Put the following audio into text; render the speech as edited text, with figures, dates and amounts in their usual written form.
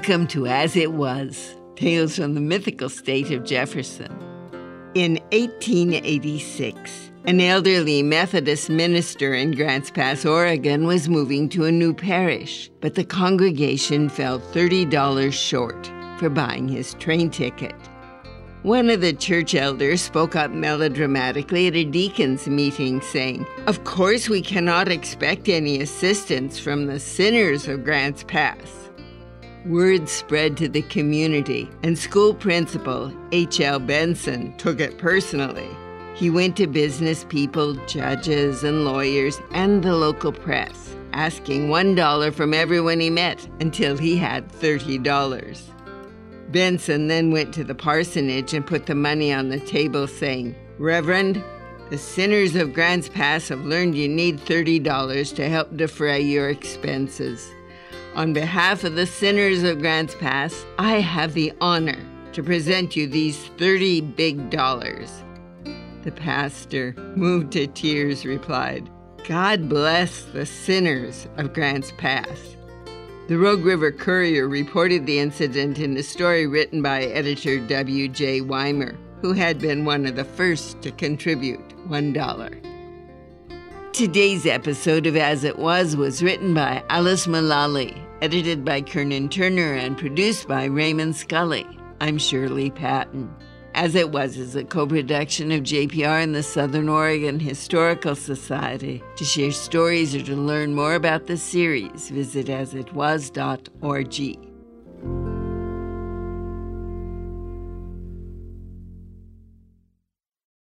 Welcome to As It Was, Tales from the Mythical State of Jefferson. In 1886, an elderly Methodist minister in Grants Pass, Oregon, was moving to a new parish, but the congregation fell $30 short for buying his train ticket. One of the church elders spoke up melodramatically at a deacon's meeting, saying, "Of course we cannot expect any assistance from the sinners of Grants Pass." Word spread to the community, and school principal H.L. Benson took it personally. He went to business people, judges, and lawyers, and the local press, asking $1 from everyone he met until he had $30. Benson then went to the parsonage and put the money on the table, saying, "Reverend, the sinners of Grants Pass have learned you need $30 to help defray your expenses. On behalf of the sinners of Grants Pass, I have the honor to present you these 30 big dollars." The pastor, moved to tears, replied, "God bless the sinners of Grants Pass." The Rogue River Courier reported the incident in a story written by editor W.J. Weimer, who had been one of the first to contribute $1. Today's episode of As It Was written by Alice Mullally, edited by Kernan Turner, and produced by Raymond Scully. I'm Shirley Patton. As It Was is a co-production of JPR and the Southern Oregon Historical Society. To share stories or to learn more about the series, visit asitwas.org.